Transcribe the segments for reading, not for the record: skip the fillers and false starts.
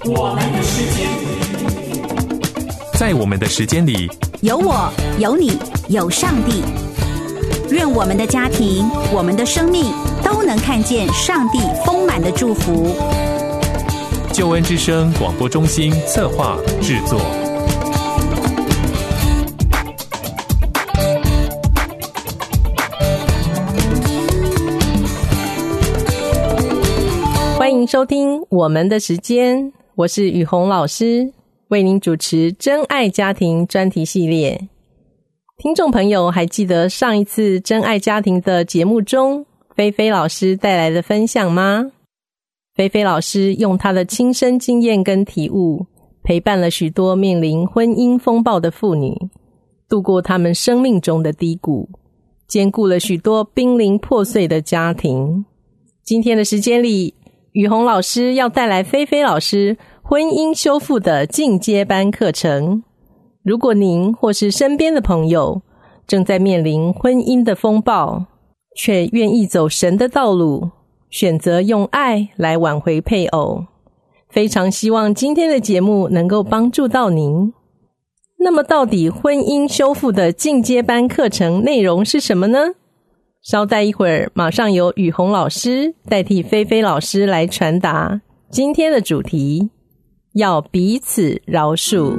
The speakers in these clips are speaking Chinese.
我们的时间， 在我们的时间里， 有我，有你，有上帝。愿我们的家庭，我们的生命都能看见上帝丰满的祝福。 救恩之声广播中心策划制作。 欢迎收听我们的时间，我是雨虹老师，为您主持真爱家庭专题系列。听众朋友还记得上一次真爱家庭的节目中，菲菲老师带来的分享吗？菲菲老师用她的亲身经验跟体悟，陪伴了许多面临婚姻风暴的妇女，度过她们生命中的低谷，兼顾了许多濒临破碎的家庭。今天的时间里，雨虹老师要带来菲菲老师婚姻修复的进阶班课程。如果您或是身边的朋友正在面临婚姻的风暴，却愿意走神的道路，选择用爱来挽回配偶，非常希望今天的节目能够帮助到您。那么到底婚姻修复的进阶班课程内容是什么呢？稍待一会儿，马上由雨虹老师代替菲菲老师来传达今天的主题，要彼此饶恕。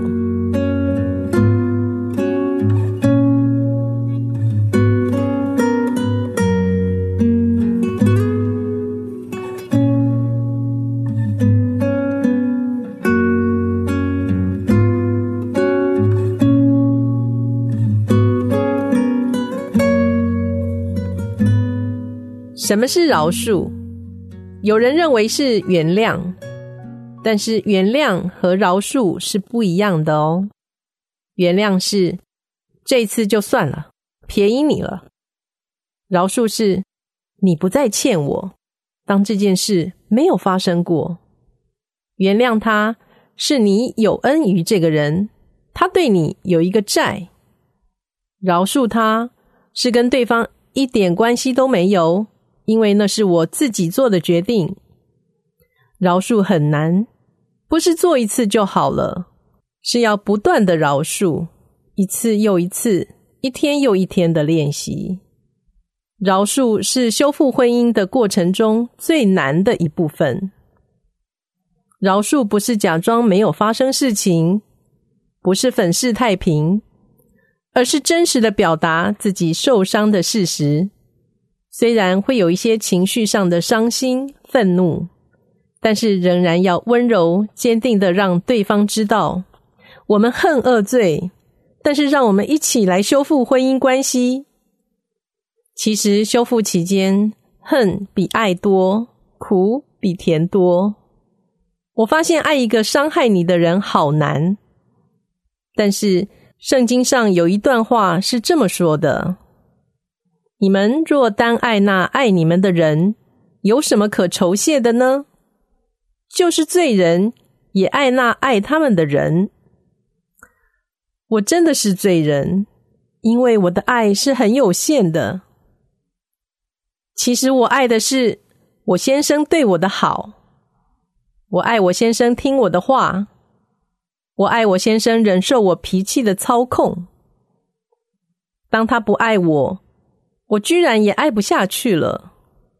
什么是饶恕？有人认为是原谅，但是原谅和饶恕是不一样的哦。原谅是这一次就算了，便宜你了。饶恕是你不再欠我，当这件事没有发生过。原谅他是你有恩于这个人，他对你有一个债。饶恕他是跟对方一点关系都没有，因为那是我自己做的决定。饶恕很难，不是做一次就好了，是要不断的饶恕，一次又一次，一天又一天的练习。饶恕是修复婚姻的过程中最难的一部分。饶恕不是假装没有发生事情，不是粉饰太平，而是真实的表达自己受伤的事实。虽然会有一些情绪上的伤心、愤怒，但是仍然要温柔、坚定地让对方知道，我们恨恶罪，但是让我们一起来修复婚姻关系。其实修复期间，恨比爱多，苦比甜多。我发现爱一个伤害你的人好难，但是圣经上有一段话是这么说的：你们若单爱那爱你们的人，有什么可酬谢的呢？就是罪人也爱那爱他们的人。我真的是罪人，因为我的爱是很有限的。其实我爱的是我先生对我的好，我爱我先生听我的话，我爱我先生忍受我脾气的操控。当他不爱我，我居然也爱不下去了。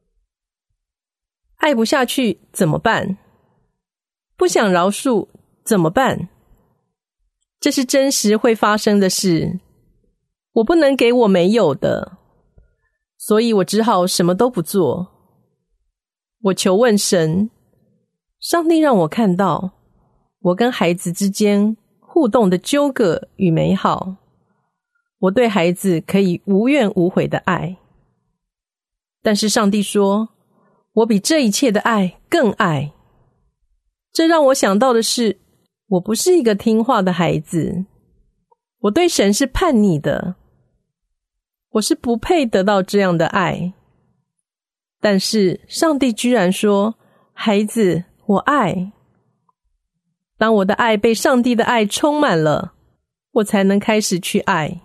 爱不下去怎么办？不想饶恕怎么办？这是真实会发生的事，我不能给我没有的，所以我只好什么都不做。我求问神，上帝让我看到我跟孩子之间互动的纠葛与美好，我对孩子可以无怨无悔的爱。但是上帝说，我比这一切的爱更爱。这让我想到的是，我不是一个听话的孩子，我对神是叛逆的，我是不配得到这样的爱。但是上帝居然说，孩子，我爱。当我的爱被上帝的爱充满了，我才能开始去爱。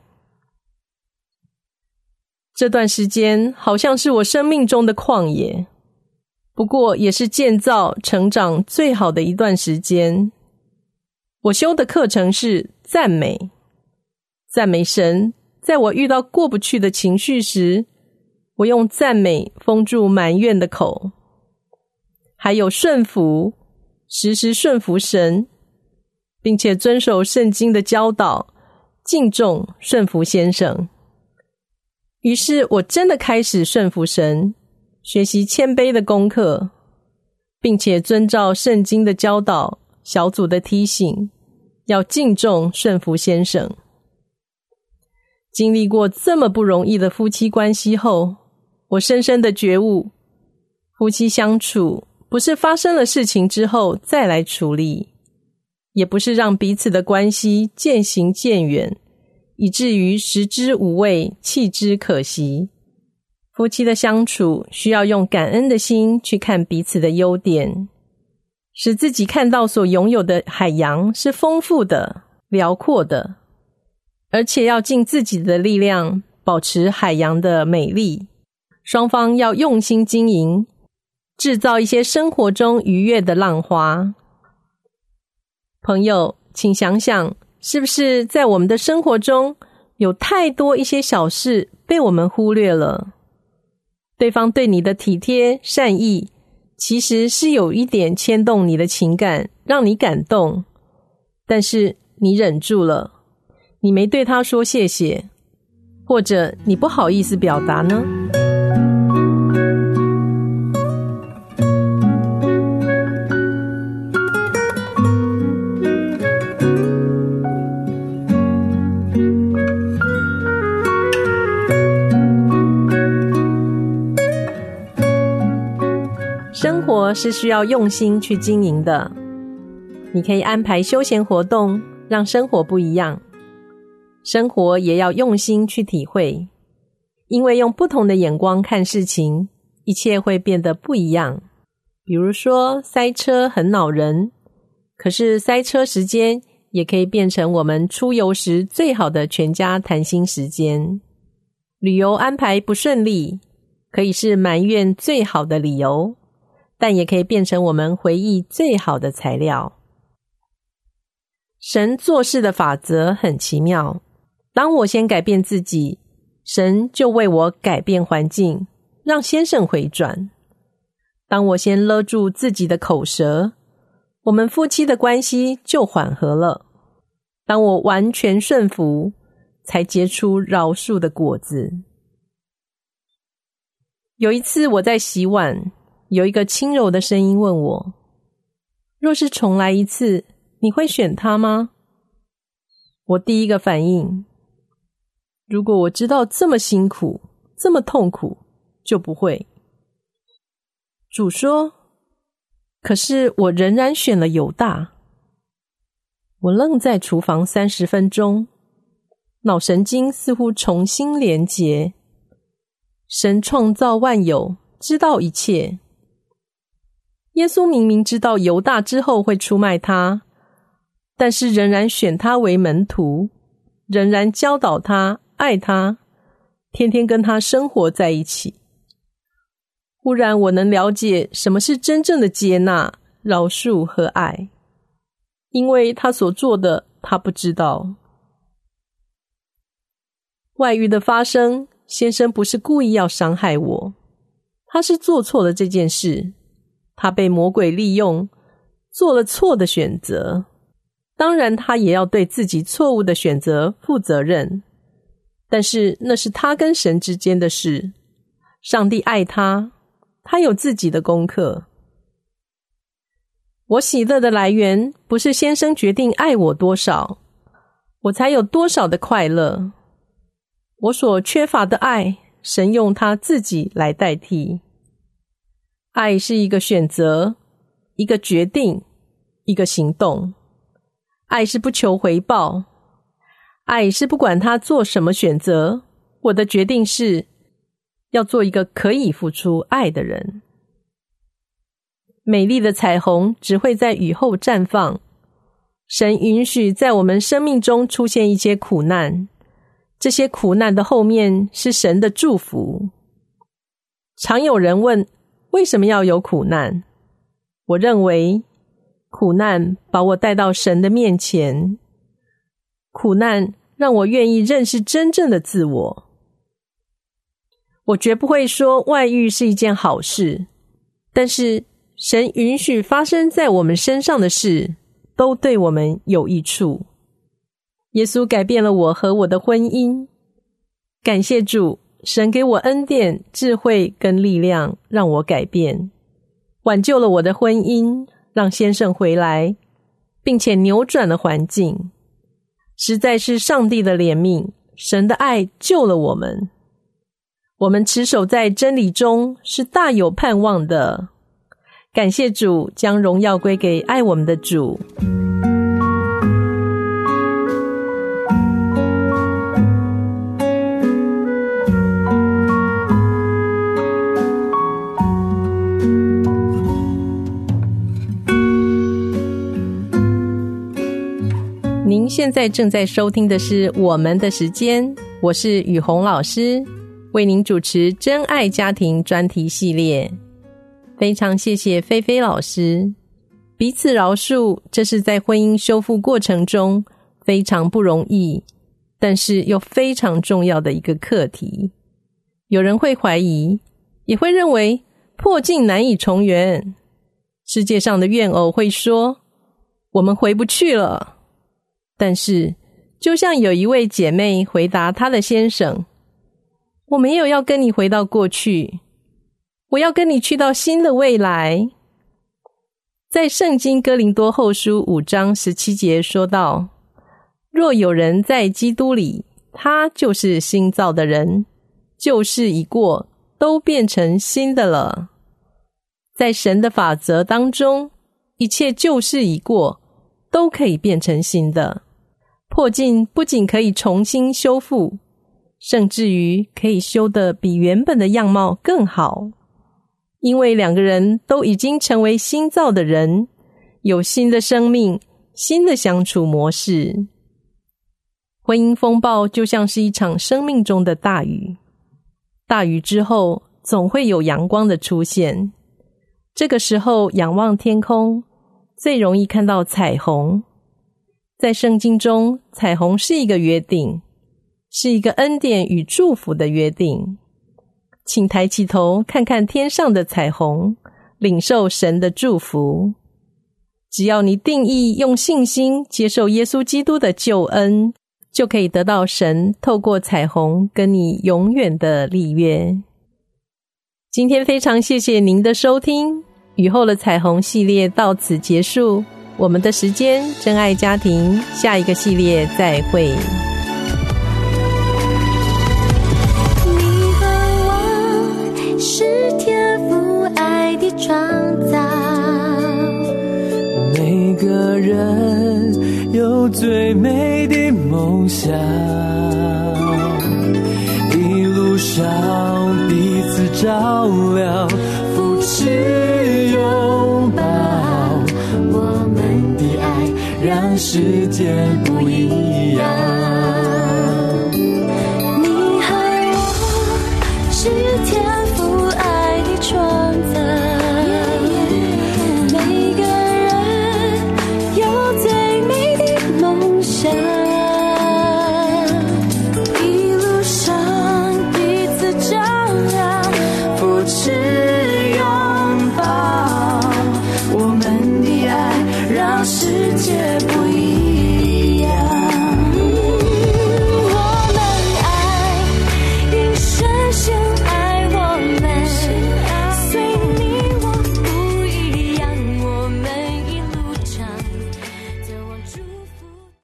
这段时间好像是我生命中的旷野， 不过也是建造成长最好的一段时间。我修的课程是赞美，赞美神。在我遇到过不去的情绪时，我用赞美封住埋怨的口。还有顺服，时时顺服神，并且遵守圣经的教导，敬重顺服先生。于是我真的开始顺服神，学习谦卑的功课，并且遵照圣经的教导，小组的提醒，要敬重顺服先生。经历过这么不容易的夫妻关系后，我深深的觉悟，夫妻相处不是发生了事情之后再来处理，也不是让彼此的关系渐行渐远，以至于食之无味，弃之可惜。夫妻的相处需要用感恩的心去看彼此的优点，使自己看到所拥有的海洋是丰富的、辽阔的，而且要尽自己的力量保持海洋的美丽。双方要用心经营，制造一些生活中愉悦的浪花。朋友，请想想，是不是在我们的生活中有太多一些小事被我们忽略了？对方对你的体贴善意，其实是有一点牵动你的情感，让你感动，但是你忍住了，你没对他说谢谢，或者你不好意思表达呢？生活是需要用心去经营的，你可以安排休闲活动，让生活不一样。生活也要用心去体会，因为用不同的眼光看事情，一切会变得不一样。比如说，塞车很恼人，可是塞车时间也可以变成我们出游时最好的全家谈心时间。旅游安排不顺利，可以是埋怨最好的理由，但也可以变成我们回忆最好的材料。神做事的法则很奇妙，当我先改变自己，神就为我改变环境，让先生回转。当我先勒住自己的口舌，我们夫妻的关系就缓和了。当我完全顺服，才结出饶恕的果子。有一次我在洗碗，有一个轻柔的声音问我，若是重来一次，你会选他吗？我第一个反应，如果我知道这么辛苦，这么痛苦，就不会。主说，可是我仍然选了犹大。我愣在厨房30分钟，脑神经似乎重新连结。神创造万有，知道一切。耶稣明明知道犹大之后会出卖他，但是仍然选他为门徒，仍然教导他，爱他，天天跟他生活在一起。忽然我能了解什么是真正的接纳、饶恕和爱，因为他所做的他不知道。外遇的发生，先生不是故意要伤害我，他是做错了这件事，他被魔鬼利用，做了错的选择。当然他也要对自己错误的选择负责任，但是那是他跟神之间的事。上帝爱他，他有自己的功课。我喜乐的来源不是先生决定爱我多少，我才有多少的快乐。我所缺乏的爱，神用他自己来代替。爱是一个选择，一个决定，一个行动。爱是不求回报，爱是不管他做什么选择，我的决定是要做一个可以付出爱的人。美丽的彩虹只会在雨后绽放，神允许在我们生命中出现一些苦难，这些苦难的后面是神的祝福。常有人问， 为什么要有苦难？我认为苦难把我带到神的面前，苦难让我愿意认识真正的自我。我绝不会说外遇是一件好事，但是神允许发生在我们身上的事，都对我们有益处。耶稣改变了我和我的婚姻，感谢主，神给我恩典、智慧跟力量，让我改变，挽救了我的婚姻，让先生回来，并且扭转了环境。实在是上帝的怜悯，神的爱救了我们。我们持守在真理中，是大有盼望的。感谢主，将荣耀归给爱我们的主。您现在正在收听的是我们的时间，我是雨红老师，为您主持真爱家庭专题系列。非常谢谢菲菲老师。彼此饶恕，这是在婚姻修复过程中非常不容易，但是又非常重要的一个课题。有人会怀疑，也会认为破镜难以重圆。世界上的怨偶会说，我们回不去了。但是就像有一位姐妹回答她的先生，我没有要跟你回到过去，我要跟你去到新的未来。在圣经哥林多后书5章17节说道，若有人在基督里，他就是新造的人，旧事已过，都变成新的了。在神的法则当中，一切旧事已过，都可以变成新的。破镜不仅可以重新修复，甚至于可以修得比原本的样貌更好。因为两个人都已经成为新造的人，有新的生命，新的相处模式。婚姻风暴就像是一场生命中的大雨，大雨之后总会有阳光的出现。这个时候仰望天空，最容易看到彩虹。在圣经中，彩虹是一个约定，是一个恩典与祝福的约定。请抬起头看看天上的彩虹，领受神的祝福。只要你定义用信心接受耶稣基督的救恩，就可以得到神透过彩虹跟你永远的立约。今天非常谢谢您的收听，雨后的彩虹系列到此结束。我们的时间真爱家庭，下一个系列再会。 你和我是天父爱的创造， 每个人有最美的梦想，一路上彼此照亮，扶持拥抱，我们的爱让世界不一样。